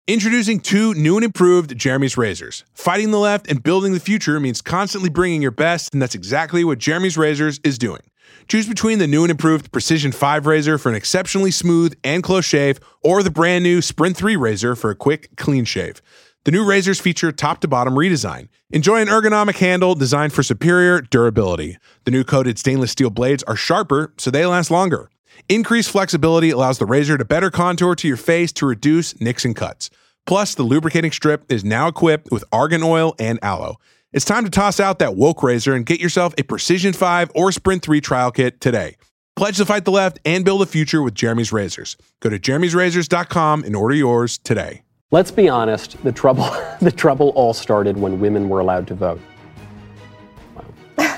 Introducing two new and improved Jeremy's razors. Fighting the left and building the future means constantly bringing your best, and that's exactly what Jeremy's Razors is doing. Choose between the new and improved Precision 5 razor for an exceptionally smooth and close shave, or the brand new Sprint 3 razor for a quick, clean shave. The new razors feature top-to-bottom redesign. Enjoy an ergonomic handle designed for superior durability. The new coated stainless steel blades are sharper, so they last longer. Increased flexibility allows the razor to better contour to your face to reduce nicks and cuts. Plus, the lubricating strip is now equipped with argan oil and aloe. It's time to toss out that woke razor and get yourself a Precision 5 or Sprint 3 trial kit today. Pledge to fight the left and build a future with Jeremy's Razors. Go to jeremy'srazors.com and order yours today. Let's be honest, the trouble all started when women were allowed to vote. Wow.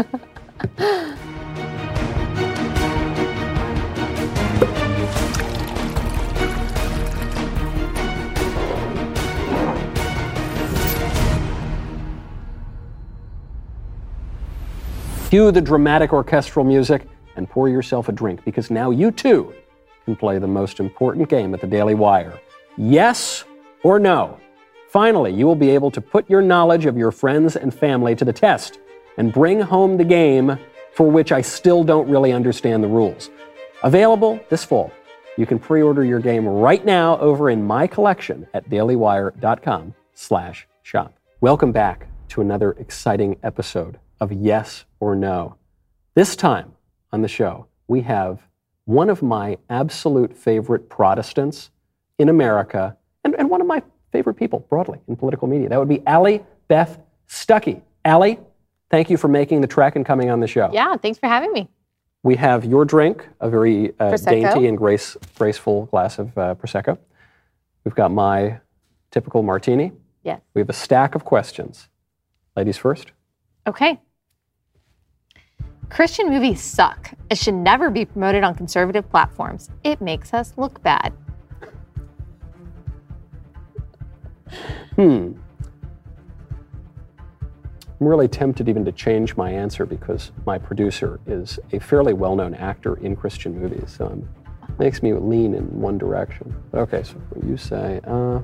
Cue the dramatic orchestral music and pour yourself a drink, because now you too can play the most important game at the Daily Wire. Yes or no? Finally, you will be able to put your knowledge of your friends and family to the test and bring home the game for which I still don't really understand the rules. Available this fall. You can pre-order your game right now over in my collection at dailywire.com/shop. Welcome back to another exciting episode of Yes or No. This time on the show, we have one of my absolute favorite Protestants in America, and one of my favorite people broadly in political media. That would be Allie Beth Stuckey. Allie, thank you for making the trek and coming on the show. Yeah, thanks for having me. We have your drink, a very dainty and graceful glass of Prosecco. We've got my typical martini. Yes. We have a stack of questions. Ladies first. Okay. Christian movies suck. It should never be promoted on conservative platforms. It makes us look bad. I'm really tempted even to change my answer because my producer is a fairly well-known actor in Christian movies, so it makes me lean in one direction. Okay, so what you say,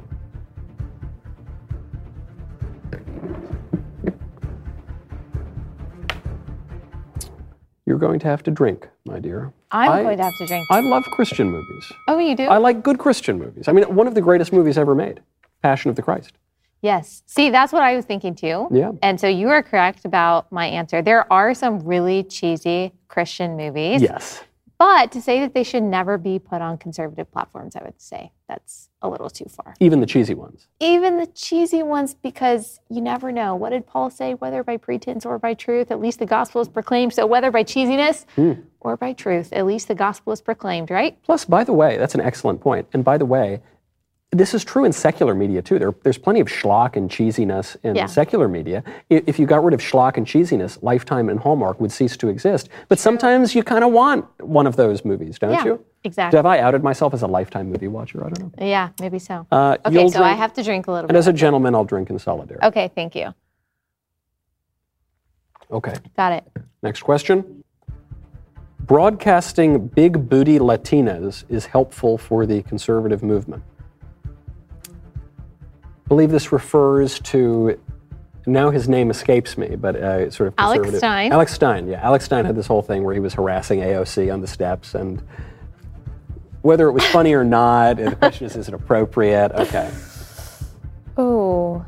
you're going to have to drink, my dear. I'm going to have to drink. I love Christian movies. Oh, you do? I like good Christian movies. I mean, one of the greatest movies ever made, Passion of the Christ. Yes. See, that's what I was thinking too. Yeah. And so you are correct about my answer. There are some really cheesy Christian movies. Yes. But to say that they should never be put on conservative platforms, I would say that's a little too far. Even the cheesy ones. Even the cheesy ones, because you never know. What did Paul say? Whether by pretense or by truth, at least the gospel is proclaimed. So whether by cheesiness or by truth, at least the gospel is proclaimed, right? Plus, by the way, that's an excellent point. And by the way, this is true in secular media too. There's plenty of schlock and cheesiness in secular media. If you got rid of schlock and cheesiness, Lifetime and Hallmark would cease to exist. But sometimes you kind of want one of those movies, don't you? Exactly. Have I outed myself as a Lifetime movie watcher? I don't know. Yeah, maybe so. Okay, so I have to drink a little bit. And as a gentleman, I'll drink in solidarity. Okay, thank you. Okay. Got it. Next question. Broadcasting big booty Latinas is helpful for the conservative movement. I believe this refers to, now his name escapes me, but sort of Alex Stein. Alex Stein, yeah. Alex Stein had this whole thing where he was harassing AOC on the steps, and whether it was funny or not, the question is it appropriate? Okay. Ooh.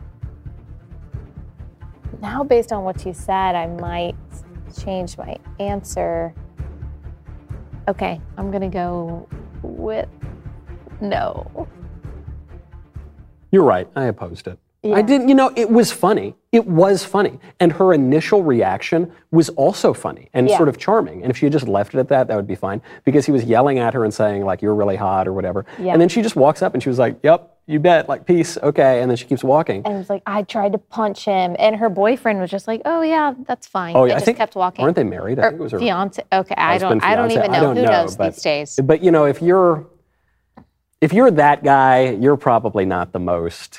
Now, based on what you said, I might change my answer. Okay, I'm going to go with no. You're right. I opposed it. Yeah. I didn't, it was funny. It was funny. And her initial reaction was also funny and sort of charming. And if she had just left it at that, that would be fine. Because he was yelling at her and saying, like, you're really hot or whatever. Yeah. And then she just walks up and she was like, yep, you bet, like, peace, okay. And then she keeps walking. And it was like, I tried to punch him. And her boyfriend was just like, oh, yeah, that's fine. Oh, yeah, I just kept walking. Aren't they married? I think it was her fiance. Okay, I don't even know. Who knows these days? But, if you're that guy, you're probably not the most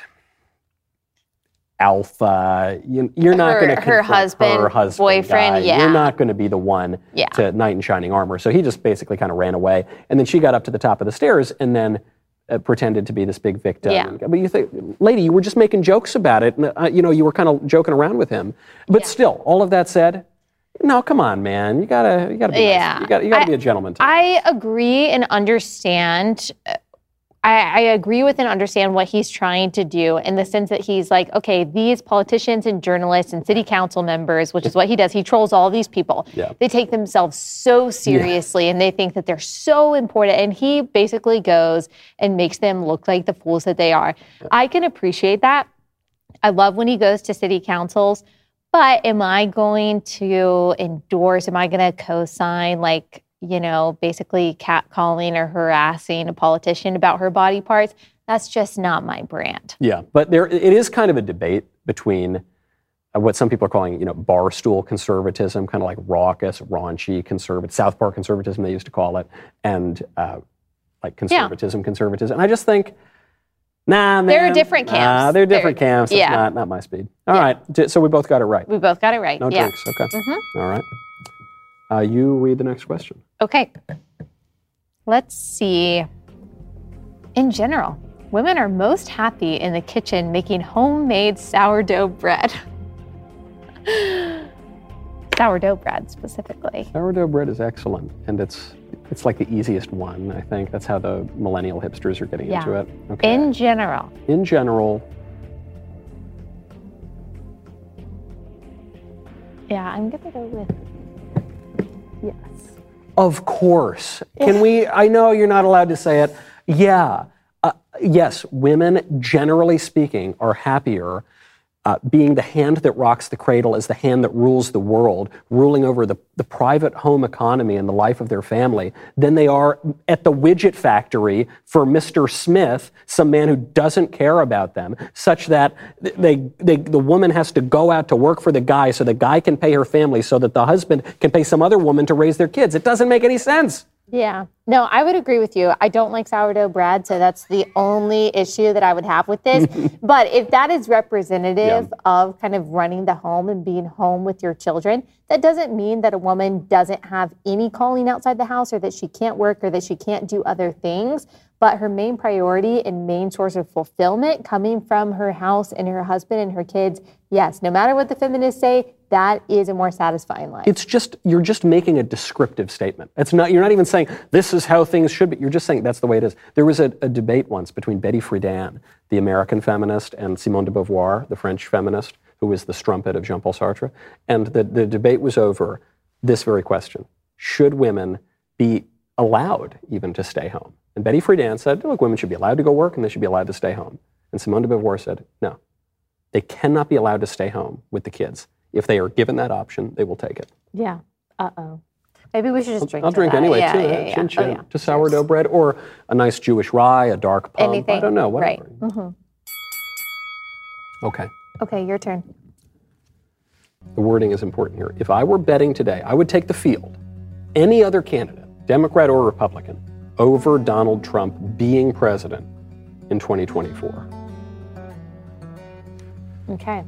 alpha. You're not going to her husband, boyfriend. Guy. Yeah, you're not going to be the one to knight in shining armor. So he just basically kind of ran away, and then she got up to the top of the stairs, and then pretended to be this big victim. Yeah. But you think, lady, you were just making jokes about it. And, you were kind of joking around with him. But still, all of that said, no, come on, man. You gotta be nice. You gotta be a gentleman too. I agree and understand. I agree with and understand what he's trying to do in the sense that he's like, okay, these politicians and journalists and city council members, which is what he does, he trolls all these people. Yeah. They take themselves so seriously and they think that they're so important. And he basically goes and makes them look like the fools that they are. Yeah. I can appreciate that. I love when he goes to city councils, but am I going to endorse, am I going to co-sign basically catcalling or harassing a politician about her body parts? That's just not my brand. Yeah, but it is kind of a debate between what some people are calling, barstool conservatism, kind of like raucous, raunchy South Park conservatism, they used to call it, and conservatism. And I just think, nah, man. There are different camps. They're different camps. It's not my speed. All right, so we both got it right. We both got it right. No drinks, okay. Mm-hmm. All right. You read the next question. Okay. Let's see. In general, women are most happy in the kitchen making homemade sourdough bread. Sourdough bread, specifically. Sourdough bread is excellent, and it's like the easiest one, I think. That's how the millennial hipsters are getting into it. Okay. In general. In general. Yeah, I'm going to go with yes. Of course. Can we, I know you're not allowed to say it. Yeah. Yes, women, generally speaking, are happier being the hand that rocks the cradle as the hand that rules the world, ruling over the private home economy and the life of their family, than they are at the widget factory for Mr. Smith, some man who doesn't care about them, such that the woman has to go out to work for the guy so the guy can pay her family so that the husband can pay some other woman to raise their kids. It doesn't make any sense. Yeah. No, I would agree with you. I don't like sourdough bread, so that's the only issue that I would have with this. But if that is representative of kind of running the home and being home with your children, that doesn't mean that a woman doesn't have any calling outside the house or that she can't work or that she can't do other things. But her main priority and main source of fulfillment coming from her house and her husband and her kids, yes, no matter what the feminists say, that is a more satisfying life. You're just making a descriptive statement. You're not even saying this is how things should be. You're just saying that's the way it is. There was a debate once between Betty Friedan, the American feminist, and Simone de Beauvoir, the French feminist, who was the strumpet of Jean-Paul Sartre. And the debate was over this very question. Should women be allowed even to stay home? And Betty Friedan said, look, women should be allowed to go work and they should be allowed to stay home. And Simone de Beauvoir said, no, they cannot be allowed to stay home with the kids. If they are given that option, they will take it. Yeah. Uh-oh. Maybe we should just drink. I'll drink that. anyway, too. Yeah. Chin chin. To sourdough bread or a nice Jewish rye, a dark pump. Anything. I don't know, whatever. Right. Mm-hmm. Okay. Okay, your turn. The wording is important here. If I were betting today, I would take the field, any other candidate, Democrat or Republican, over Donald Trump being president in 2024. Okay.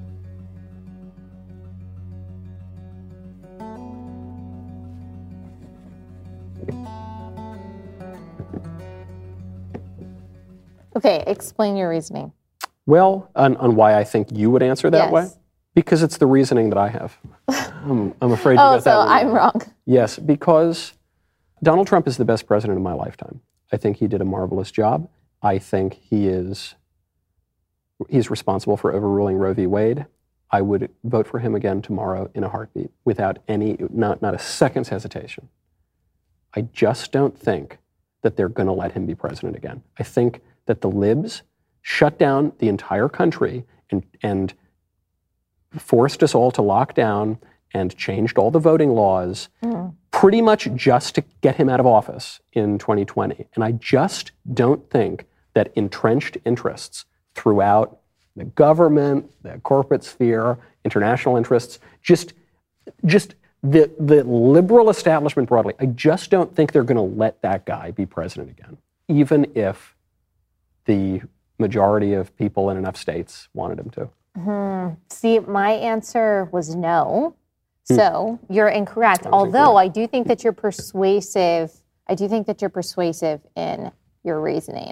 Okay, explain your reasoning. Well, on why I think you would answer that way? Because it's the reasoning that I have. I'm afraid you got that so one. I'm wrong. Yes, because Donald Trump is the best president of my lifetime. I think he did a marvelous job. I think he's responsible for overruling Roe v. Wade. I would vote for him again tomorrow in a heartbeat without not a second's hesitation. I just don't think that they're going to let him be president again. I think that the libs shut down the entire country and forced us all to lock down and changed all the voting laws pretty much just to get him out of office in 2020. And I just don't think that entrenched interests throughout the government, the corporate sphere, international interests, just the liberal establishment broadly, I just don't think they're going to let that guy be president again, even if the majority of people in enough states wanted him to. See, my answer was no. So you're incorrect. Although I do think that you're persuasive. I do think that you're persuasive in your reasoning.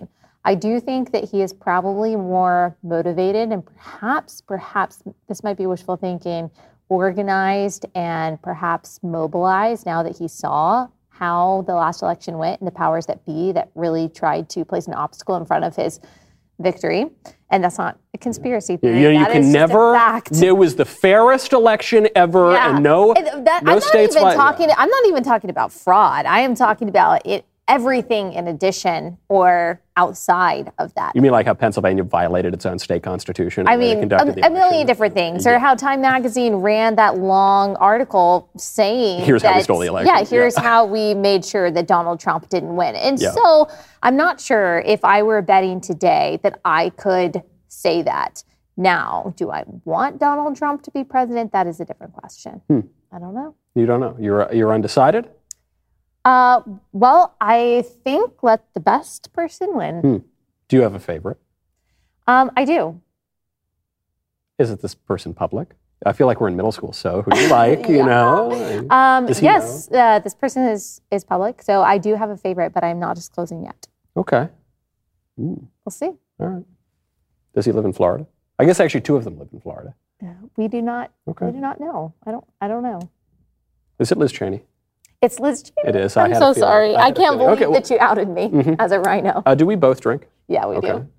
I do think that he is probably more motivated and perhaps this might be wishful thinking, organized and perhaps mobilized now that he saw how the last election went and the powers that be that really tried to place an obstacle in front of his victory. And that's not a conspiracy theory. You can never. It was the fairest election ever, and no states. I'm not even talking about fraud. I am talking about everything in addition or outside of that. You mean like how Pennsylvania violated its own state constitution? I mean, a million different things. Or how Time Magazine ran that long article saying here's how we stole the election. Yeah, here's how we made sure that Donald Trump didn't win. And so I'm not sure if I were betting today that I could say that. Now, do I want Donald Trump to be president? That is a different question. I don't know. You don't know. You're undecided? Well, I think let the best person win. Do you have a favorite? I do. Is it this person public? I feel like we're in middle school, so who do you like, you know? Yes, this person is public, so I do have a favorite, but I'm not disclosing yet. Okay. We'll see. All right. Does he live in Florida? I guess actually two of them live in Florida. We do not. Okay. We do not know. I don't know. Is it Liz Cheney? It's Liz Cheney. It is. I'm so sorry. I can't believe that you outed me as a rhino. Do we both drink? Yeah, we do.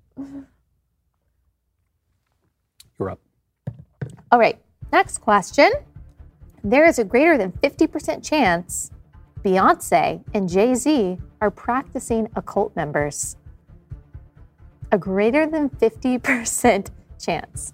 You're up. All right. Next question. There is a greater than 50% chance Beyonce and Jay-Z are practicing occult members. A greater than 50% chance.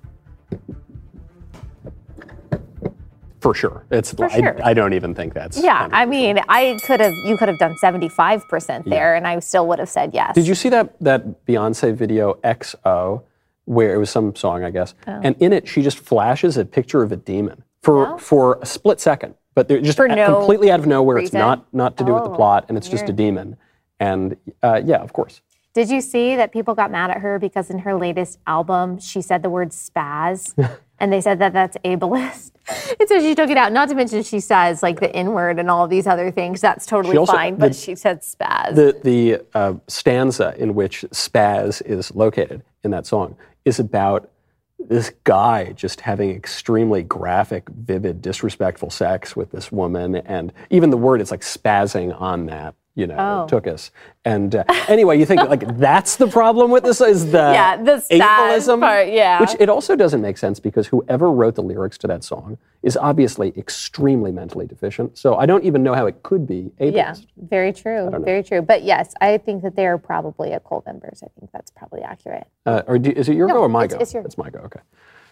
For sure. I don't even think that's. Yeah, I mean, you could have done 75% there, and I still would have said yes. Did you see that Beyonce video XO, where it was some song, I guess, and in it she just flashes a picture of a demon for a split second, but they're just completely out of nowhere. Reason? It's not to do with the plot, and it's just a demon. And yeah, of course. Did you see that people got mad at her because in her latest album she said the word spaz? And they said that that's ableist. And so she took it out. Not to mention she says like the N-word and all of these other things. That's totally fine, but she said spaz. The stanza in which spaz is located in that song is about this guy just having extremely graphic, vivid, disrespectful sex with this woman. And even the word is like spazzing on that. Took us. And anyway, you think like that's the problem with this is the ableism part, which it also doesn't make sense because whoever wrote the lyrics to that song is obviously extremely mentally deficient. So I don't even know how it could be ableist. Yeah, very true, very true. But yes, I think that they are probably occult members. I think that's probably accurate. Is it your go or my go? It's my go. Okay.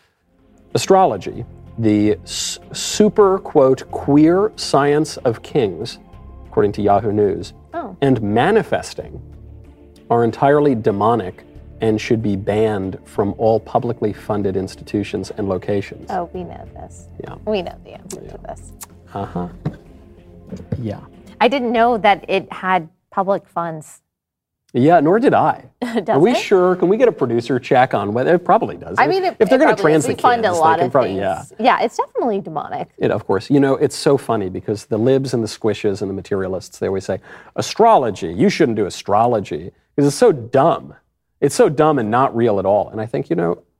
Astrology, the super quote queer science of kings, according to Yahoo News, and manifesting are entirely demonic and should be banned from all publicly funded institutions and locations. Oh, we know this. Yeah. We know the answer to this. Uh-huh. Yeah. I didn't know that it had public funds. Yeah, nor did I. Are we sure? Can we get a producer check on whether it probably does? I mean, if they're going to trans the kids, fund a lot of things. Yeah, it's definitely demonic. Of course. It's so funny because the libs and the squishes and the materialists, they always say, astrology, you shouldn't do astrology because it's so dumb. It's so dumb and not real at all. And I think,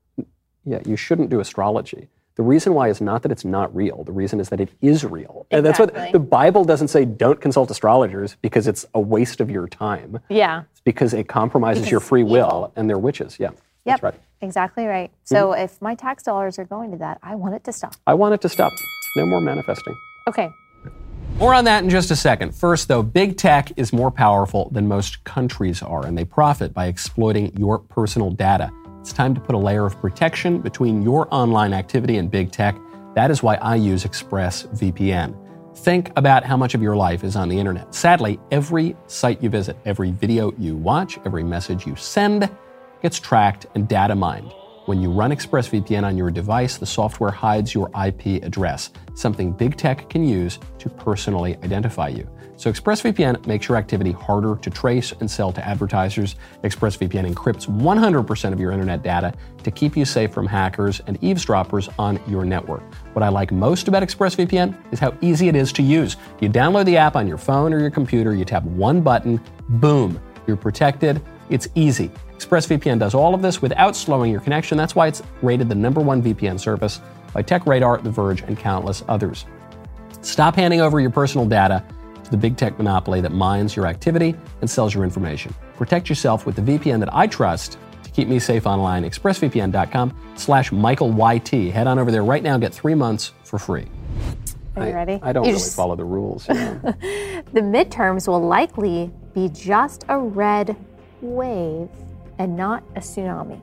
you shouldn't do astrology. The reason why is not that it's not real. The reason is that it is real. Exactly. And that's what the Bible doesn't say don't consult astrologers because it's a waste of your time. Yeah. It's because it compromises your free will and they're witches. Yeah. Yep. That's right. Exactly right. So if my tax dollars are going to that, I want it to stop. I want it to stop. No more manifesting. Okay. More on that in just a second. First, though, big tech is more powerful than most countries are, and they profit by exploiting your personal data. It's time to put a layer of protection between your online activity and big tech. That is why I use ExpressVPN. Think about how much of your life is on the internet. Sadly, every site you visit, every video you watch, every message you send gets tracked and data mined. When you run ExpressVPN on your device, the software hides your IP address, something big tech can use to personally identify you. So ExpressVPN makes your activity harder to trace and sell to advertisers. ExpressVPN encrypts 100% of your internet data to keep you safe from hackers and eavesdroppers on your network. What I like most about ExpressVPN is how easy it is to use. You download the app on your phone or your computer, you tap one button, boom, you're protected It's easy. ExpressVPN does all of this without slowing your connection. That's why it's rated the #1 VPN service by TechRadar, The Verge, and countless others. Stop handing over your personal data to the big tech monopoly that mines your activity and sells your information. Protect yourself with the VPN that I trust to keep me safe online. ExpressVPN.com/MichaelYT. Head on over there right now and get 3 months for free. Are you ready? I don't really follow the rules. You know? The midterms will likely be just a red wave and not a tsunami.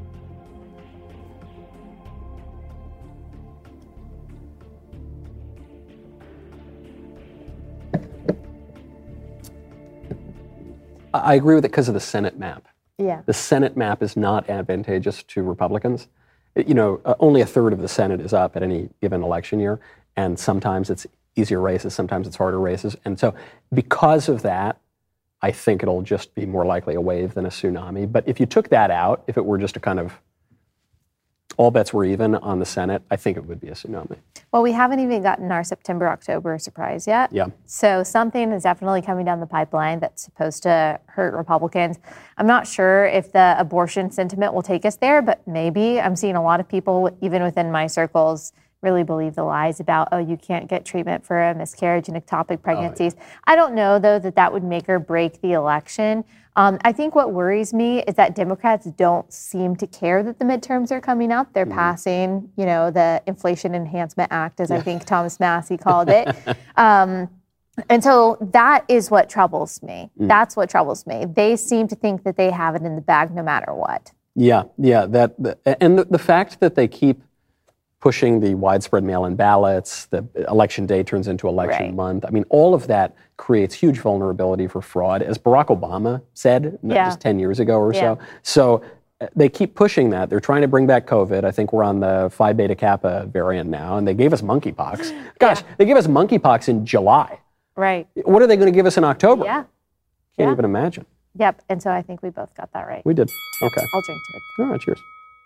I agree with it because of the Senate map. Yeah. The Senate map is not advantageous to Republicans. Only a third of the Senate is up at any given election year, and sometimes it's easier races, sometimes it's harder races. And so because of that, I think it'll just be more likely a wave than a tsunami. But if you took that out, if it were just a kind of all bets were even on the Senate, I think it would be a tsunami. Well, we haven't even gotten our September, October surprise yet. Yeah. So something is definitely coming down the pipeline that's supposed to hurt Republicans. I'm not sure if the abortion sentiment will take us there, but maybe. I'm seeing a lot of people, even within my circles, really believe the lies about, you can't get treatment for a miscarriage and ectopic pregnancies. Oh, yeah. I don't know, though, that would make or break the election. I think what worries me is that Democrats don't seem to care that the midterms are coming up. They're passing, the Inflation Enhancement Act, as I think Thomas Massie called it. And so that is what troubles me. That's what troubles me. They seem to think that they have it in the bag no matter what. Yeah. And the fact that they keep pushing the widespread mail-in ballots, the election day turns into election month. I mean, all of that creates huge vulnerability for fraud, as Barack Obama said just 10 years ago or so. So they keep pushing that. They're trying to bring back COVID. I think we're on the Phi Beta Kappa variant now, and they gave us monkeypox. Gosh, they gave us monkeypox in July. Right. What are they going to give us in October? Yeah. Can't even imagine. Yep, and so I think we both got that right. We did. Okay. I'll drink to it. All right, cheers.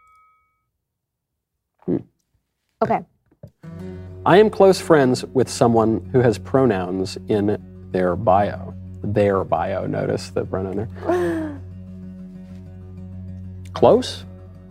Okay. I am close friends with someone who has pronouns in their bio. Their bio, notice the pronoun there. Close?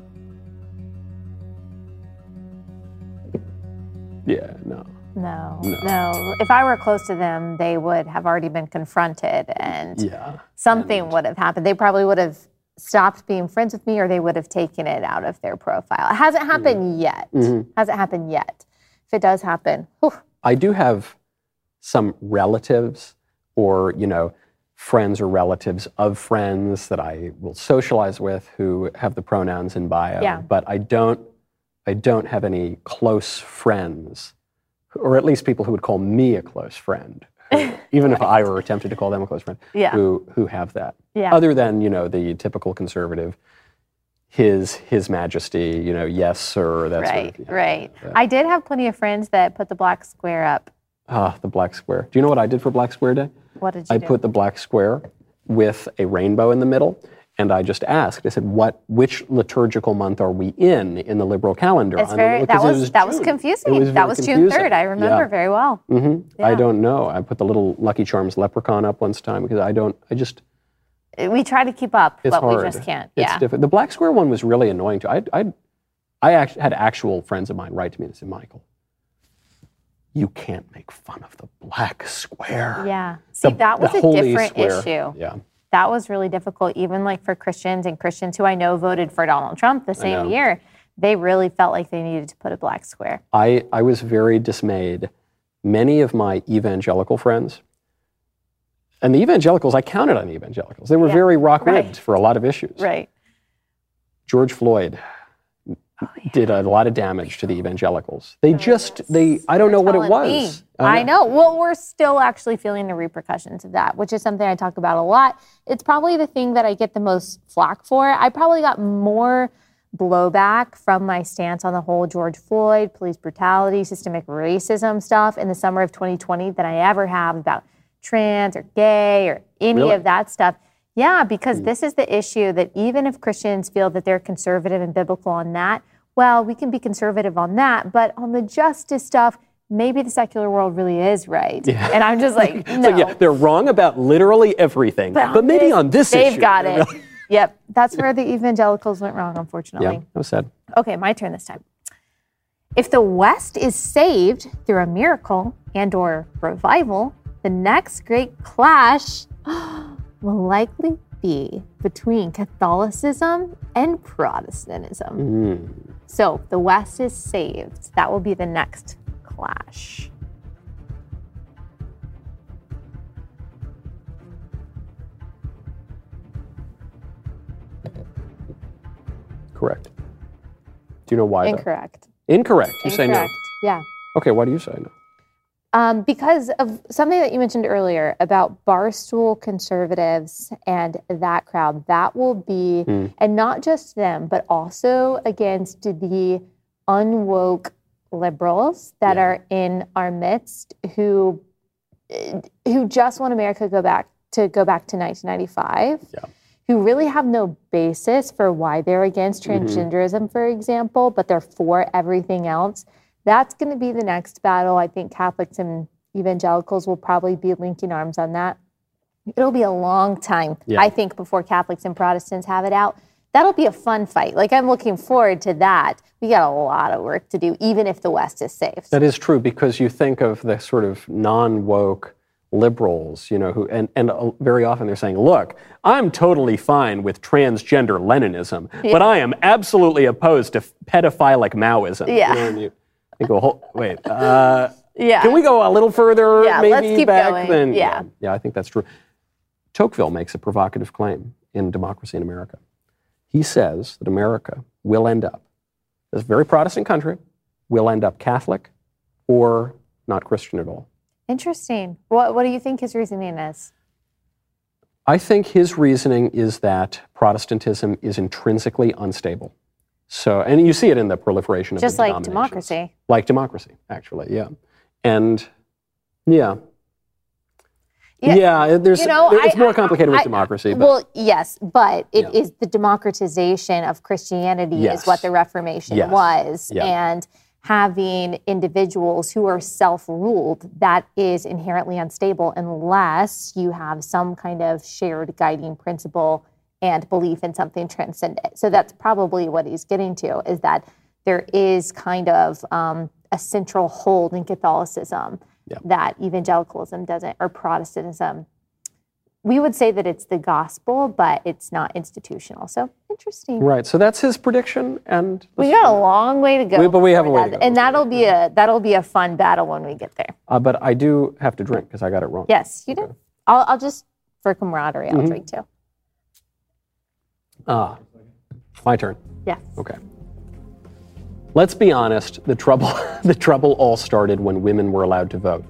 Yeah, no. No. If I were close to them, they would have already been confronted and something would have happened. They probably would have stopped being friends with me, or they would have taken it out of their profile. It hasn't happened yet. Hasn't happened yet. If it does happen, I do have some relatives or, friends or relatives of friends that I will socialize with who have the pronouns in bio. Yeah. But I don't have any close friends, or at least people who would call me a close friend. Even if I were tempted to call them a close friend, who have that. Yeah. Other than, the typical conservative, his majesty, yes, sir, that sort of. Right. I did have plenty of friends that put the black square up. The black square. Do you know what I did for Black Square Day? What did you do? I put the black square with a rainbow in the middle. And I just asked, I said, which liturgical month are we in the liberal calendar? That was confusing. That was June 3rd. I remember very well. Mm-hmm. Yeah. I don't know. I put the little Lucky Charms leprchaun up once time because we try to keep up, but hard. We just can't. It's different. The black square one was really annoying too. I actually had actual friends of mine write to me and say, Michael, you can't make fun of the black square. Yeah. See, that was a different issue. Yeah. That was really difficult, even for Christians and Christians who I know voted for Donald Trump the same year. They really felt like they needed to put a black square. I was very dismayed. Many of my evangelical friends, and the evangelicals, I counted on the evangelicals. They were very rock-ribbed for a lot of issues. Right. George Floyd did a lot of damage to the evangelicals. I don't know what it was. I know. Well, we're still actually feeling the repercussions of that, which is something I talk about a lot. It's probably the thing that I get the most flack for. I probably got more blowback from my stance on the whole George Floyd, police brutality, systemic racism stuff in the summer of 2020 than I ever have about trans or gay or any of that stuff. Yeah, because this is the issue that even if Christians feel that they're conservative and biblical on that, well, we can be conservative on that, but on the justice stuff, maybe the secular world really is right. Yeah. And I'm just like, no. So, they're wrong about literally everything, but maybe on this issue. They've got it. Yep, that's where the evangelicals went wrong, unfortunately. Yeah, that was sad. Okay, my turn this time. If the West is saved through a miracle and or revival, the next great clash will likely be between Catholicism and Protestantism. So if the West is saved, that will be the next clash. Correct. Do you know why? Incorrect. Incorrect. You say no. Yeah. Okay, why do you say no? Because of something that you mentioned earlier about barstool conservatives and that crowd, that will be, and not just them, but also against the unwoke liberals that are in our midst who just want America to go back to 1995. Yeah. Who really have no basis for why they're against transgenderism, for example, but they're for everything else. That's going to be the next battle. I think Catholics and evangelicals will probably be linking arms on that. It'll be a long time, I think, before Catholics and Protestants have it out. That'll be a fun fight. Like, I'm looking forward to that. We got a lot of work to do, even if the West is safe. That is true, because you think of the sort of non-woke liberals, you know, who and very often they're saying, look, I'm totally fine with transgender Leninism, but I am absolutely opposed to pedophilic Maoism. Yeah. You know, and you go, wait, can we go a little further? Yeah, maybe let's keep back going. then? Yeah, I think that's true. Tocqueville makes a provocative claim in Democracy in America. He says that America will end up, this very Protestant country, will end up Catholic or not Christian at all. Interesting. What do you think his reasoning is? I think his reasoning is that Protestantism is intrinsically unstable. So, and you see it in the proliferation of just the like denominations. democracy. Like democracy, actually, yeah. And yeah, there's, you know, it's more complicated with democracy. But, well, yes, but it is the democratization of Christianity is what the Reformation was. Yeah. And having individuals who are self-ruled, that is inherently unstable unless you have some kind of shared guiding principle and belief in something transcendent. So that's probably what he's getting to, is that there is kind of a central hold in Catholicism that evangelicalism doesn't, or Protestantism. We would say that it's the gospel, but it's not institutional. So interesting. Right. So that's his prediction, and we got a long way to go. But we have a way to go, and that'll be a fun battle when we get there. But I do have to drink because I got it wrong. Yes, you do. I'll just, for camaraderie, I'll drink too. My turn. Yes. Okay. Let's be honest. The trouble all started when women were allowed to vote.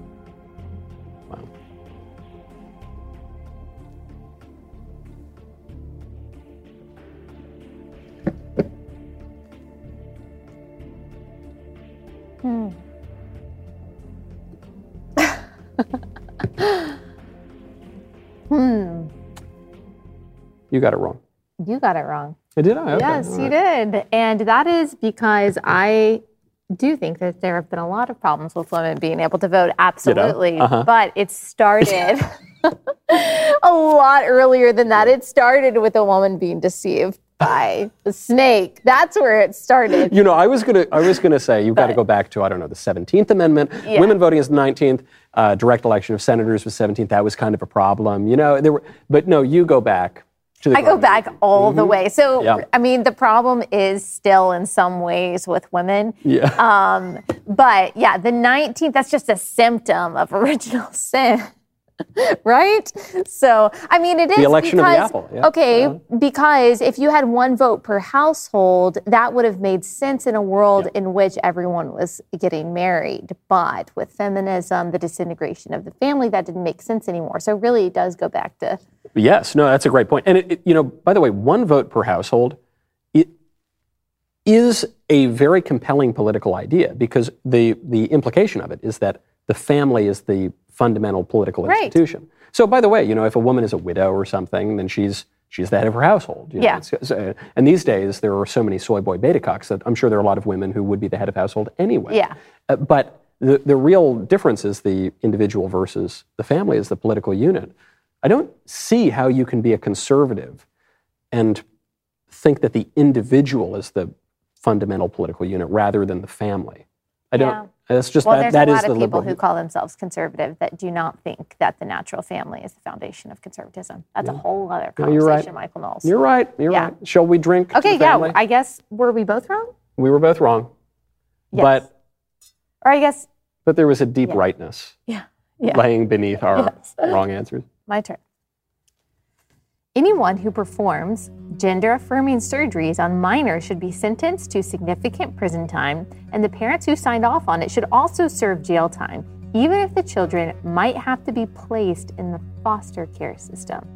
You got it wrong. You got it wrong. Did I? Okay. Yes, you did. And that is because I do think that there have been a lot of problems with women being able to vote. Absolutely. You know? But it started a lot earlier than that. It started with a woman being deceived by the snake. That's where it started. You know, I was gonna say you've got to go back to, I don't know, the 17th Amendment. Yeah. Women voting is the 19th. Direct election of senators was 17th. That was kind of a problem. You know, but no, you go back. I go back all the way. So, I mean, the problem is still in some ways with women. Yeah. But yeah, the 19th, that's just a symptom of original sin. Right? So, I mean, it is the election because, of the apple. Yeah. Okay, because if you had one vote per household, that would have made sense in a world in which everyone was getting married. But with feminism, the disintegration of the family, that didn't make sense anymore. So really, it does go back to... Yes, no, that's a great point. And, you know, by the way, one vote per household, it is a very compelling political idea, because the implication of it is that the family is the fundamental political institution. So, by the way, you know, if a woman is a widow or something, then she's the head of her household. You know? And these days, there are so many soy boy beta cocks that I'm sure there are a lot of women who would be the head of household anyway. Yeah. But the real difference is the individual versus the family as the political unit. I don't see how you can be a conservative and think that the individual is the fundamental political unit rather than the family. I don't. That's just well, that. There's That a is lot the of people liberal who call themselves conservative that do not think that the natural family is the foundation of conservatism. That's a whole other conversation, you're right. Michael Knowles. You're right. You're right. Shall we drink? Okay, to the family? I guess, were we both wrong? We were both wrong. Yes. Or I guess. But there was a deep rightness laying beneath our wrong answers. My turn. Anyone who performs gender-affirming surgeries on minors should be sentenced to significant prison time, and the parents who signed off on it should also serve jail time, even if the children might have to be placed in the foster care system.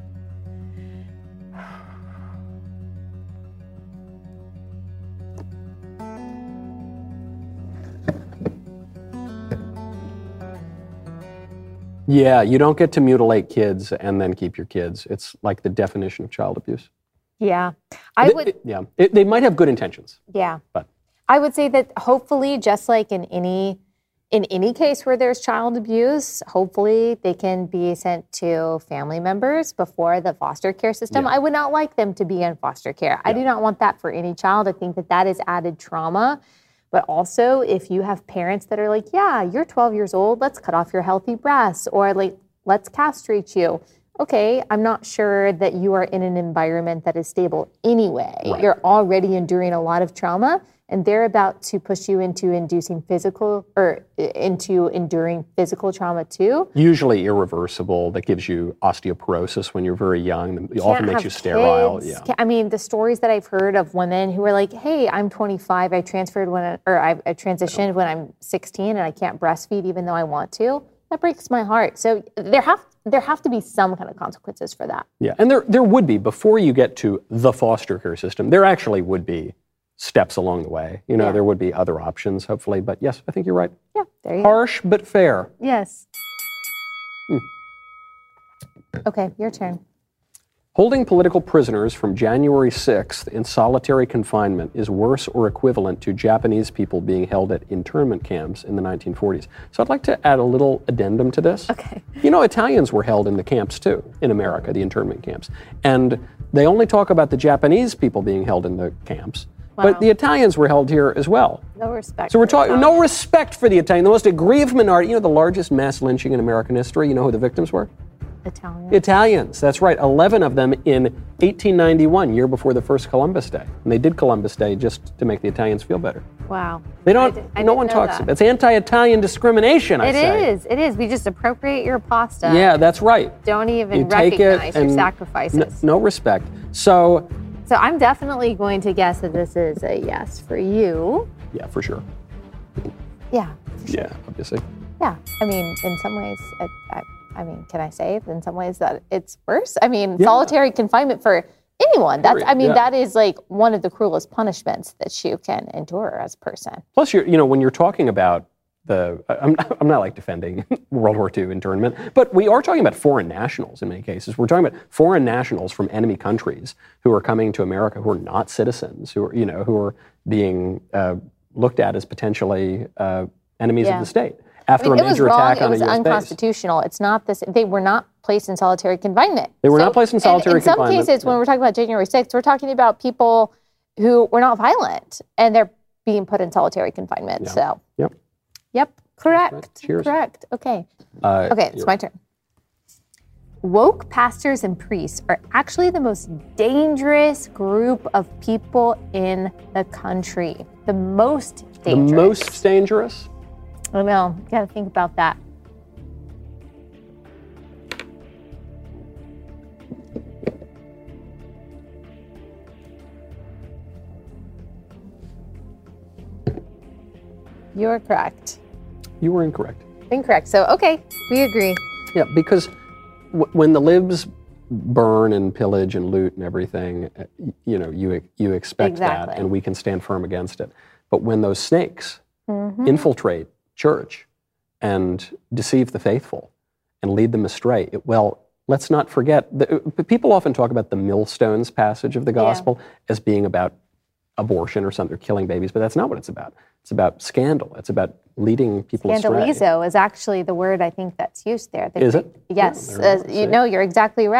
Yeah, you don't get to mutilate kids and then keep your kids. It's like the definition of child abuse. Yeah. They might have good intentions. Yeah. But I would say that hopefully, just like in any case where there's child abuse, hopefully they can be sent to family members before the foster care system. I would not like them to be in foster care. I do not want that for any child. I think that is added trauma. But also, if you have parents that are like, yeah, you're 12 years old, let's cut off your healthy breasts, or like, let's castrate you. Okay, I'm not sure that you are in an environment that is stable anyway. Right. You're already enduring a lot of trauma, and they're about to push you into enduring physical trauma too. Usually irreversible. That gives you osteoporosis when you're very young. It often makes you sterile. Yeah. I mean, the stories that I've heard of women who are like, "Hey, I'm 25. I transitioned when I'm 16, and I can't breastfeed even though I want to." That breaks my heart. So there have to be some kind of consequences for that. Yeah, and there would be before you get to the foster care system. There actually would be steps along the way. There would be other options, hopefully. But yes, I think you're right. Yeah, there you go. Harsh but fair. Yes. Okay, your turn. Holding political prisoners from January 6th in solitary confinement is worse or equivalent to Japanese people being held at internment camps in the 1940s. So I'd like to add a little addendum to this. Okay. Italians were held in the camps too, in America, the internment camps. And they only talk about the Japanese people being held in the camps. Wow. But the Italians were held here as well. No respect. So we're talking no respect for the Italian. The most aggrieved minority, the largest mass lynching in American history, you know who the victims were? Italians, that's right. 11 of them in 1891, year before the first Columbus Day. And they did Columbus Day just to make the Italians feel better. Wow. They don't, no one talks about it. It's anti-Italian discrimination, I say. It is. We just appropriate your pasta. Yeah, that's right. Don't even recognize your sacrifices. No respect. So I'm definitely going to guess that this is a yes for you. Yeah, for sure. Yeah. For sure. Yeah, obviously. Yeah. I mean, in some ways, can I say in some ways that it's worse? I mean, solitary confinement for anyone. That is like one of the cruelest punishments that you can endure as a person. Plus, when you're talking about I'm not like defending World War II internment, but we are talking about foreign nationals in many cases. We're talking about foreign nationals from enemy countries who are coming to America, who are not citizens, who are being looked at as potentially enemies of the state. After a major attack on a U.S. base. It was unconstitutional. It's not this. They were not placed in solitary confinement. They were not placed in solitary confinement. In some cases, when we're talking about January 6th, we're talking about people who were not violent, and they're being put in solitary confinement. Yeah. So. Yep. Correct. Cheers. Correct. Okay. It's my turn. Woke pastors and priests are actually the most dangerous group of people in the country. The most dangerous. The most dangerous? I know. You got to think about that. You're correct. You were incorrect. Incorrect. So, okay, we agree. Yeah, because when the libs burn and pillage and loot and everything, you expect that, and we can stand firm against it. But when those snakes infiltrate church and deceive the faithful and lead them astray, let's not forget, people often talk about the millstones passage of the gospel as being about abortion or something, or killing babies, but that's not what it's about. It's about scandal. It's about leading people astray. Scandalizo is actually the word I think that's used there. Is it? Yes. You're exactly right. Yeah.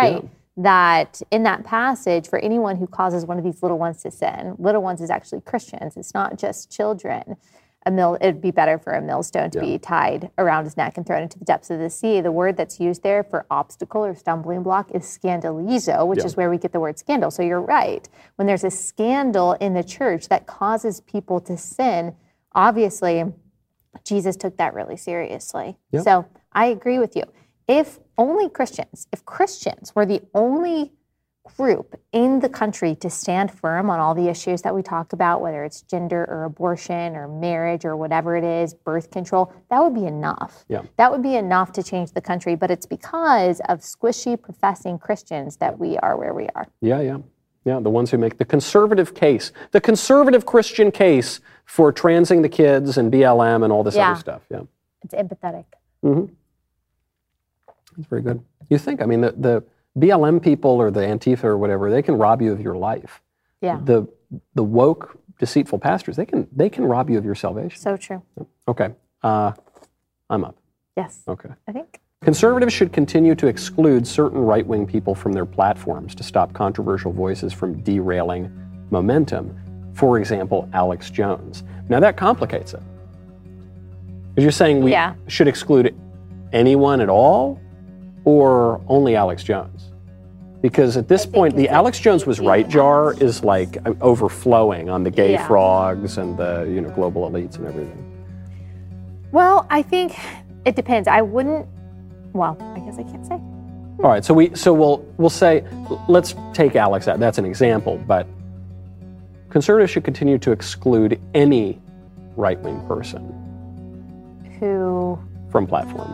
that in that passage, for anyone who causes one of these little ones to sin, little ones is actually Christians. It's not just children. It'd be better for a millstone to be tied around his neck and thrown into the depths of the sea. The word that's used there for obstacle or stumbling block is scandalizo, which is where we get the word scandal. So you're right. When there's a scandal in the church that causes people to sin, obviously Jesus took that really seriously. Yep. So I agree with you. If Christians were the only group in the country to stand firm on all the issues that we talk about, whether it's gender or abortion or marriage or whatever it is, birth control, that would be enough. Yeah. That would be enough to change the country, but it's because of squishy professing Christians that we are where we are. Yeah, the ones who make the conservative case, the conservative Christian case for transing the kids and BLM and all this other stuff. Yeah. It's empathetic. Mm-hmm. That's very good. You think, I mean, the BLM people or the Antifa or whatever, they can rob you of your life. Yeah. The woke, deceitful pastors, they can rob you of your salvation. So true. Okay. I'm up. Yes. Okay. I think. Conservatives should continue to exclude certain right-wing people from their platforms to stop controversial voices from derailing momentum. For example, Alex Jones. Now that complicates it. Because you're saying we should exclude anyone at all? Or only Alex Jones? Because at this point, the Alex Jones was right jar is like overflowing on the gay frogs and the global elites and everything. Well, I think it depends. I wouldn't. Well, I guess I can't say. All right, so we'll say let's take Alex out. That's an example, but conservatives should continue to exclude any right-wing person who from platforms.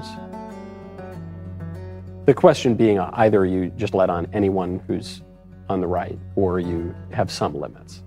The question being either you just let on anyone who's on the right or you have some limits.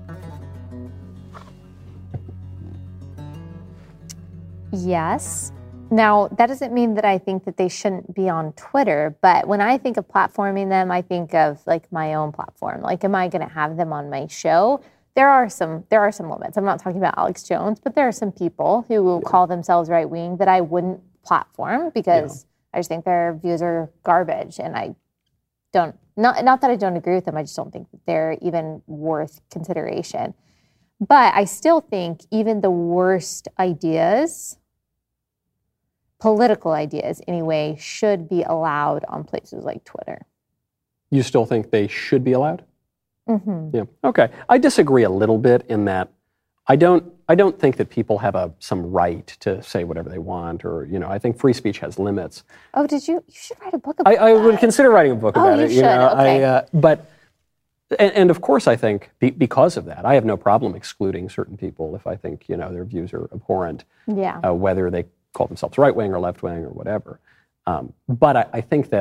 Yes. Now, that doesn't mean that I think that they shouldn't be on Twitter, but when I think of platforming them, I think of like my own platform. Like, am I going to have them on my show? There are some limits. I'm not talking about Alex Jones, but there are some people who will call themselves right-wing that I wouldn't platform because I just think their views are garbage, and I don't, not that I don't agree with them, I just don't think that they're even worth consideration. But I still think even the worst ideas, political ideas anyway, should be allowed on places like Twitter. You still think they should be allowed? Mm-hmm. Yeah. Okay. I disagree a little bit in that I don't think that people have some right to say whatever they want, or I think free speech has limits. Oh, you should write a book about it. I would consider writing a book about it. You should. Okay. But of course, I think because of that, I have no problem excluding certain people if I think their views are abhorrent. Yeah. Whether they call themselves right wing or left wing or whatever. But I think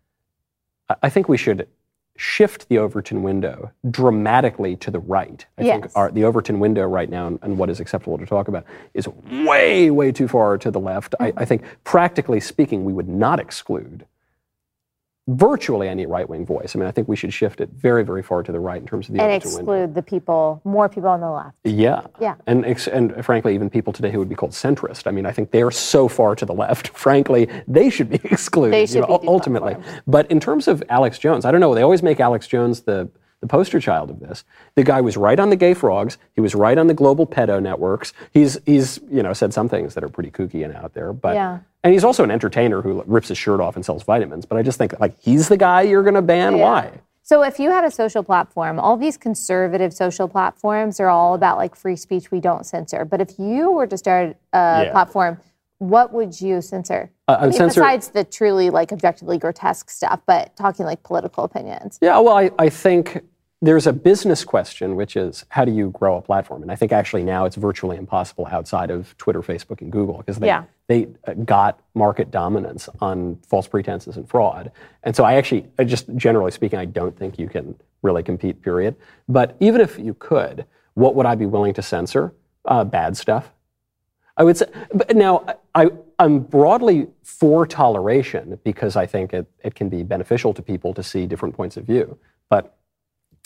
we should shift the Overton window dramatically to the right. I think the Overton window right now and what is acceptable to talk about is way, way too far to the left. Mm-hmm. I think practically speaking, we would not exclude virtually any right-wing voice. I mean, I think we should shift it very, very far to the right in terms of the Overton window. And exclude more people on the left. Yeah. Yeah. And frankly, even people today who would be called centrist. I mean, I think they're so far to the left, frankly, they should be excluded. They should be ultimately. But in terms of Alex Jones, I don't know, they always make Alex Jones the poster child of this. The guy was right on the gay frogs. He was right on the global pedo networks. He's said some things that are pretty kooky and out there. But and he's also an entertainer who rips his shirt off and sells vitamins. But I just think he's the guy you're going to ban. Yeah. Why? So if you had a social platform, all these conservative social platforms are all about free speech. We don't censor. But if you were to start a platform, what would you censor? Besides the truly objectively grotesque stuff, but talking political opinions. Yeah, well, I think there's a business question, which is how do you grow a platform? And I think actually now it's virtually impossible outside of Twitter, Facebook, and Google because they got market dominance on false pretenses and fraud. And so I just generally speaking, I don't think you can really compete, period. But even if you could, what would I be willing to censor? Bad stuff. I would say, but now I'm broadly for toleration because I think it can be beneficial to people to see different points of view. But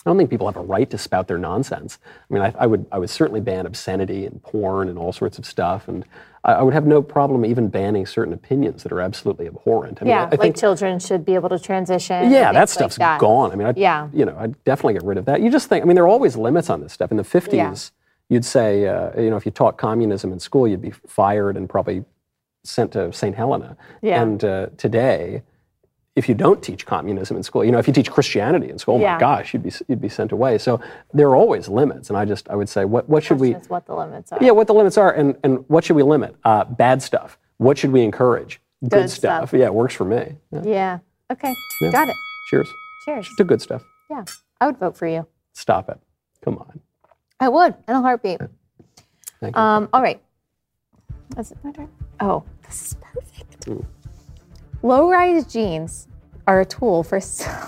I don't think people have a right to spout their nonsense. I mean, I would certainly ban obscenity and porn and all sorts of stuff, and I would have no problem even banning certain opinions that are absolutely abhorrent. I mean, I think children should be able to transition. Yeah, that stuff's gone. I mean, I'd definitely get rid of that. You just think, I mean, there are always limits on this stuff. In the 50s, you'd say, if you taught communism in school, you'd be fired and probably sent to St. Helena. Yeah. And today, if you don't teach communism in school, if you teach Christianity in school, oh my gosh, you'd be sent away. So there are always limits, and I would say, what should we? What the limits are? Yeah, what the limits are, and what should we limit? Bad stuff. What should we encourage? Good stuff. Yeah, it works for me. Yeah. Okay. Yeah. Got it. Cheers. Cheers. To good stuff. Yeah, I would vote for you. Stop it. Come on. I would in a heartbeat. Thank you. All right. Is it my turn? Oh, this is perfect. Low-rise jeans are a tool for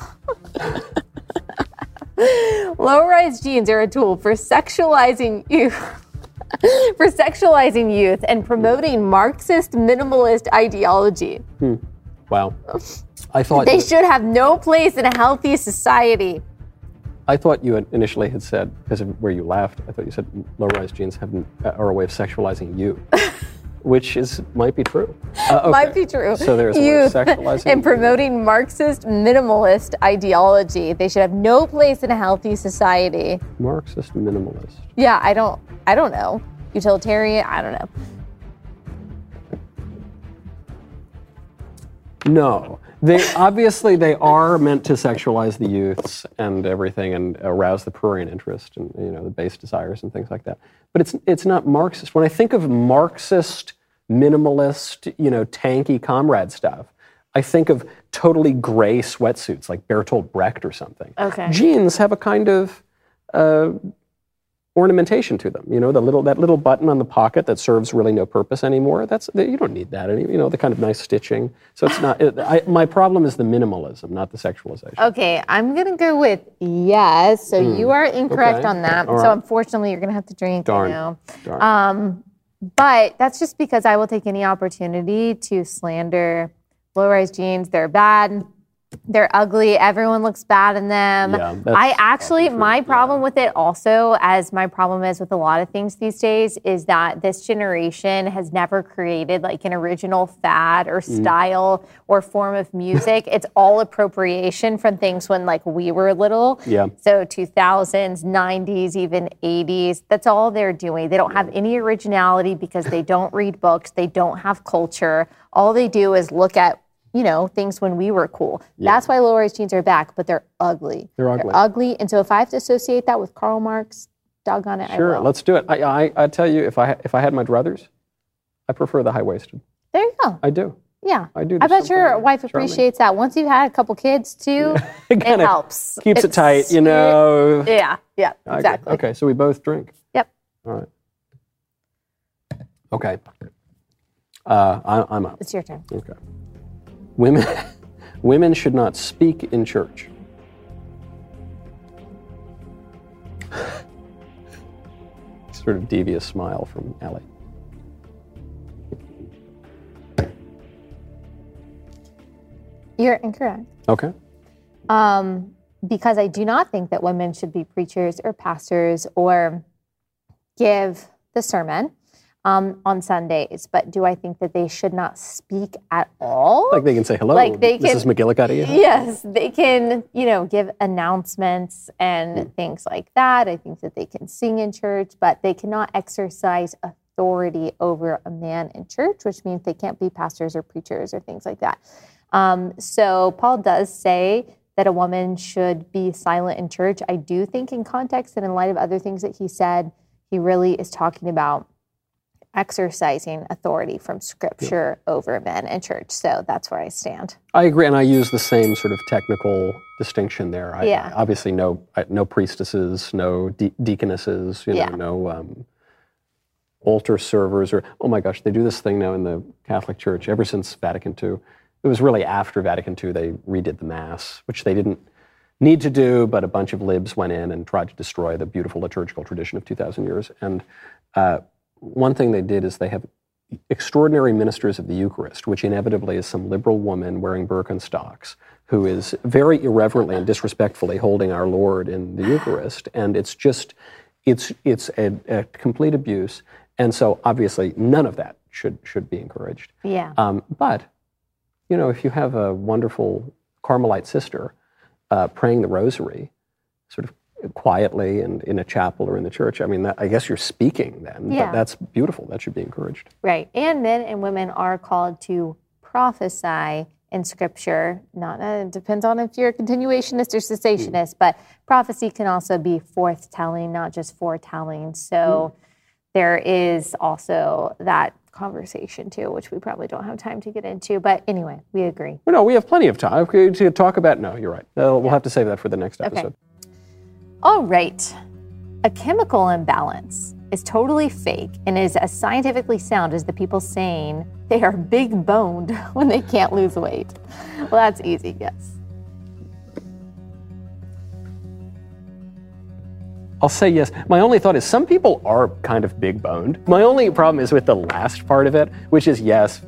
low-rise jeans are a tool for sexualizing youth and promoting Marxist minimalist ideology. Wow. I thought they should have no place in a healthy society. I thought you initially had said, because of where you laughed, I thought you said low-rise jeans are a way of sexualizing you. Which might be true. Okay. Might be true. So there's youth sexualizing and promoting Marxist minimalist ideology. They should have no place in a healthy society. Marxist minimalist. Yeah, I don't know. Utilitarian, I don't know. No. They are meant to sexualize the youths and everything and arouse the prurient interest and the base desires and things like that. But it's not Marxist. When I think of Marxist, minimalist, tanky comrade stuff, I think of totally gray sweatsuits like Bertolt Brecht or something. Okay. Jeans have a kind of ornamentation to them. That little button on the pocket that serves really no purpose anymore. You don't need that anymore. The kind of nice stitching. So it's not. My problem is the minimalism, not the sexualization. Okay, I'm gonna go with yes. So you are incorrect on that. Right. So unfortunately, you're gonna have to drink. Darn. But that's just because I will take any opportunity to slander low-rise jeans. They're bad. They're ugly. Everyone looks bad in them. Yeah, my problem with it also, as my problem is with a lot of things these days, is that this generation has never created like an original fad or style or form of music. It's all appropriation from things when like we were little. Yeah. So 2000s, 90s, even 80s. That's all they're doing. They don't have any originality because they don't read books. They don't have culture. All they do is look at things when we were cool. Yeah. That's why low-rise jeans are back, but they're ugly. They're ugly. And so if I have to associate that with Karl Marx, doggone it, sure, I will. Let's do it. I tell you, if I had my druthers, I prefer the high-waisted. There you go. I do. Yeah. I do. I bet your wife appreciates that. Once you've had a couple kids, too, it helps. Keeps it tight, Yeah, exactly. Okay, so we both drink. Yep. All right. Okay. I'm up. It's your turn. Okay. Women should not speak in church. Sort of devious smile from Ellie. You're incorrect. Okay. Because I do not think that women should be preachers or pastors or give the sermon on Sundays. But do I think that they should not speak at all? Like they can say hello, Mrs. McGillicuddy. Yes, they can, give announcements and things like that. I think that they can sing in church, but they cannot exercise authority over a man in church, which means they can't be pastors or preachers or things like that. So Paul does say that a woman should be silent in church. I do think in context and in light of other things that he said, he really is talking about exercising authority from Scripture over men in church. So that's where I stand. I agree, and I use the same sort of technical distinction there. I obviously, no priestesses, no deaconesses, no altar servers, or, oh my gosh, they do this thing now in the Catholic Church ever since Vatican II. It was really after Vatican II they redid the Mass, which they didn't need to do, but a bunch of libs went in and tried to destroy the beautiful liturgical tradition of 2,000 years. And one thing they did is they have extraordinary ministers of the Eucharist, which inevitably is some liberal woman wearing Birkenstocks who is very irreverently and disrespectfully holding our Lord in the Eucharist, and it's a complete abuse. And so, obviously, none of that should be encouraged. Yeah. But, if you have a wonderful Carmelite sister praying the rosary, sort of quietly and in a chapel or in the church, I guess you're speaking then. Yeah. But that's beautiful. That should be encouraged. Right. And men and women are called to prophesy in Scripture. It depends on if you're a continuationist or cessationist, but prophecy can also be forthtelling, not just foretelling. So there is also that conversation too, which we probably don't have time to get into. But anyway, we agree. Well, no, we have plenty of time to talk about. No, you're right. We'll have to save that for the next episode. Okay. All right. A chemical imbalance is totally fake and is as scientifically sound as the people saying they are big boned when they can't lose weight. Well, that's easy, yes. I'll say yes. My only thought is some people are kind of big boned. My only problem is with the last part of it, which is yes,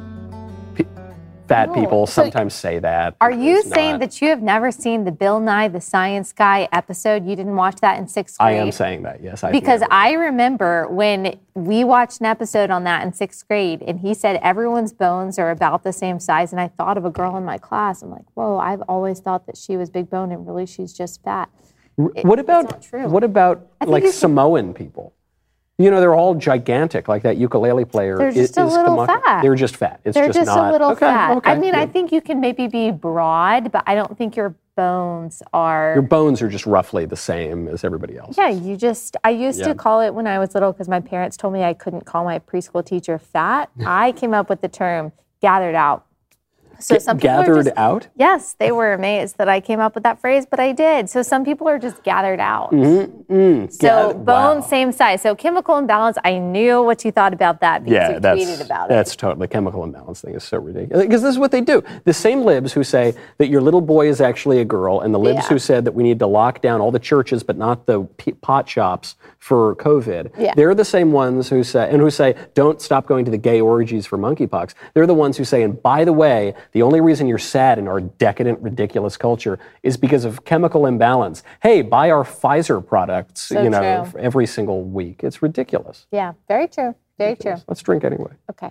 fat people sometimes say that. Are you saying that you have never seen the Bill Nye the Science Guy episode? You didn't watch that in 6th grade? I am saying that, yes. Because I remember when we watched an episode on that in 6th grade, and he said everyone's bones are about the same size, and I thought of a girl in my class. I'm like, whoa, I've always thought that she was big boned, and really she's just fat. What about like Samoan people? They're all gigantic, like that ukulele player. They're just a little fat. They're just fat. They're just not, a little fat. Okay, I think you can maybe be broad, but I don't think your bones are... Your bones are just roughly the same as everybody else. Yeah, I used to call it when I was little, because my parents told me I couldn't call my preschool teacher fat. I came up with the term gathered out. So some people gathered out? Yes, they were amazed that I came up with that phrase, but I did. So some people are just gathered out. So bones, same size. So chemical imbalance, I knew what you thought about that because you tweeted about it. That's totally, the chemical imbalance thing is so ridiculous. Because this is what they do. The same libs who say that your little boy is actually a girl, and the libs who said that we need to lock down all the churches but not the pot shops for COVID, they're the same ones who say, don't stop going to the gay orgies for monkeypox. They're the ones who say, and by the way, the only reason you're sad in our decadent, ridiculous culture is because of chemical imbalance. Hey, buy our Pfizer products, every single week. It's ridiculous. Yeah, very true. Very true. Let's drink anyway. Okay.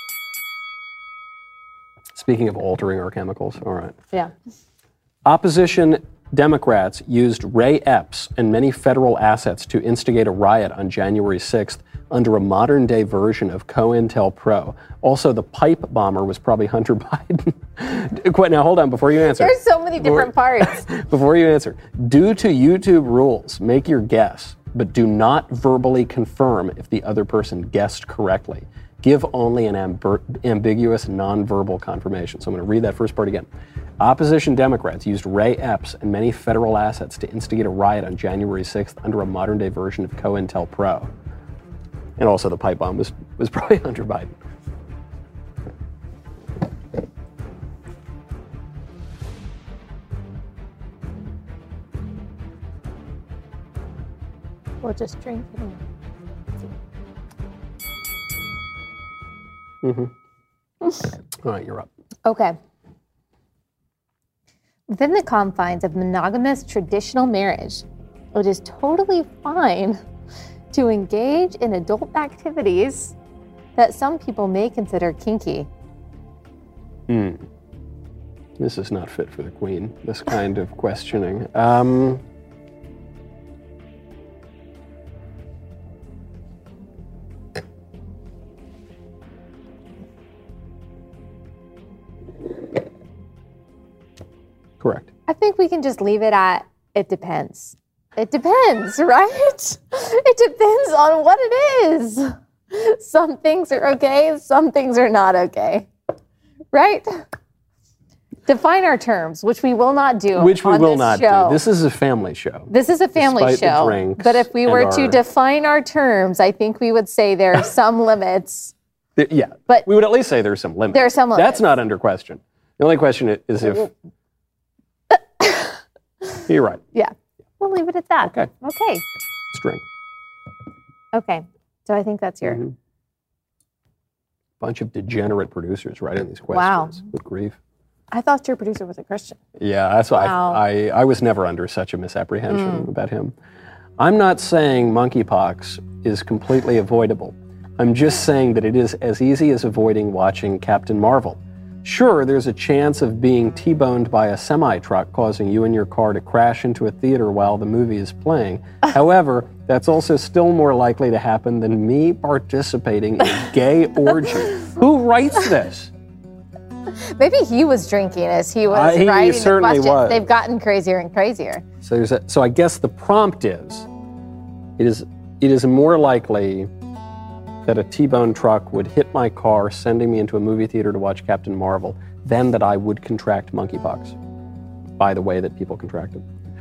Speaking of altering our chemicals, all right. Yeah. Opposition Democrats used Ray Epps and many federal assets to instigate a riot on January 6th under a modern-day version of COINTELPRO. Also, the pipe bomber was probably Hunter Biden. Now, hold on, before you answer. There's so many different parts. Before you answer, due to YouTube rules, make your guess, but do not verbally confirm if the other person guessed correctly. Give only an ambiguous, non-verbal confirmation. So I'm going to read that first part again. Opposition Democrats used Ray Epps and many federal assets to instigate a riot on January 6th under a modern-day version of COINTELPRO. And also the pipe bomb was probably Hunter Biden. We'll just drink it. All right, you're up. Okay. Within the confines of monogamous traditional marriage, it is totally fine to engage in adult activities that some people may consider kinky. This is not fit for the Queen, this kind of questioning. Correct. I think we can just leave it at, it depends. It depends, right? It depends on what it is. Some things are okay, some things are not okay. Right? Define our terms, which we will not do. Which we will not do. This is a family show. This is a family show. But if we were to define our terms, I think we would say there are some limits. Yeah, but we would at least say there's some limits. There are some limits. That's not under question. The only question is if... You're right. Yeah. We'll leave it at that. Okay. Okay. Let's drink. Okay. So I think that's your... Bunch of degenerate producers writing these questions. Wow. Good grief. I thought your producer was a Christian. Yeah, that's why Wow. I was never under such a misapprehension about him. I'm not saying monkeypox is completely avoidable. I'm just saying that it is as easy as avoiding watching Captain Marvel. Sure, there's a chance of being T-boned by a semi-truck causing you and your car to crash into a theater while the movie is playing. However, that's also still more likely to happen than me participating in a gay orgy. Who writes this? Maybe he was drinking as he was He writing the certainly questions. was. They've gotten crazier and crazier. So I guess the prompt is, it is more likely that a T-bone truck would hit my car, sending me into a movie theater to watch Captain Marvel, than that I would contract monkeypox, by the way that people contract it.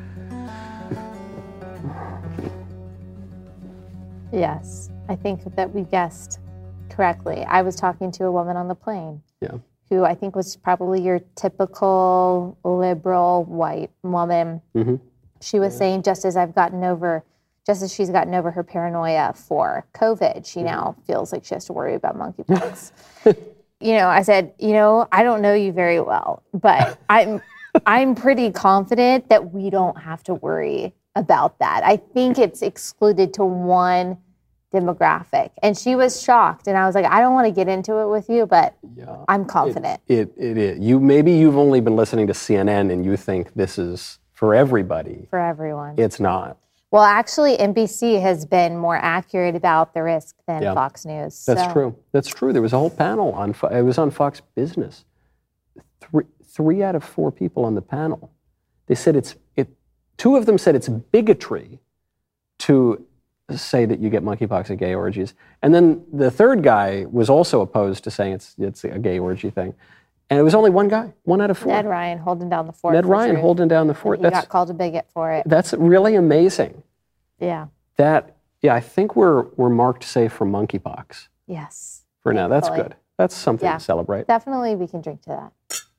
Yes, I think that we guessed correctly. I was talking to a woman on the plane who I think was probably your typical liberal white woman. Mm-hmm. She was saying, just as she's gotten over her paranoia for COVID, she now feels like she has to worry about monkeypox. I said, I don't know you very well, but I'm pretty confident that we don't have to worry about that. I think it's excluded to one demographic. And she was shocked. And I was like, I don't want to get into it with you, but I'm confident. It is. Maybe you've only been listening to CNN and you think this is for everybody. For everyone. It's not. Well, actually, NBC has been more accurate about the risk than Fox News. That's true. That's true. There was a whole panel it was on Fox Business. Three out of 4 people on the panel, they said two of them said it's bigotry to say that you get monkeypox at gay orgies. And then the third guy was also opposed to saying it's a gay orgy thing. And it was only one guy, 1 out of 4. Ned Ryan holding down the fort. He got called a bigot for it. That's really amazing. Yeah. I think we're marked safe from monkeypox. Yes. For now, that's good. That's something to celebrate. Definitely we can drink to that.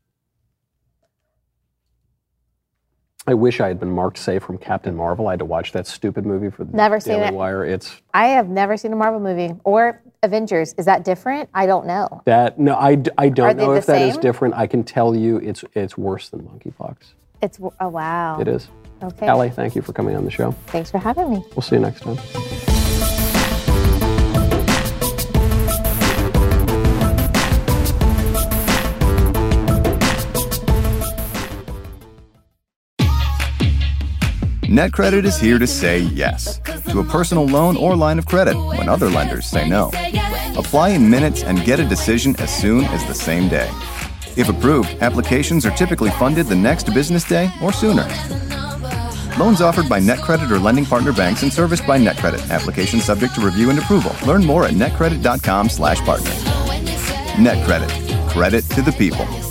I wish I had been marked safe from Captain Marvel. I had to watch that stupid movie for the Never seen Daily it. Wire. I have never seen a Marvel movie or Avengers. Is that different? I don't know. I don't know if that is same? different. I can tell you it's worse than monkeypox. Oh, wow. It is. Okay. Allie, thank you for coming on the show. Thanks for having me. We'll see you next time. NetCredit is here to say yes to a personal loan or line of credit when other lenders say no. Apply in minutes and get a decision as soon as the same day. If approved, applications are typically funded the next business day or sooner. Loans offered by NetCredit or lending partner banks and serviced by NetCredit. Application subject to review and approval. Learn more at netcredit.com/partner. NetCredit. Credit to the people.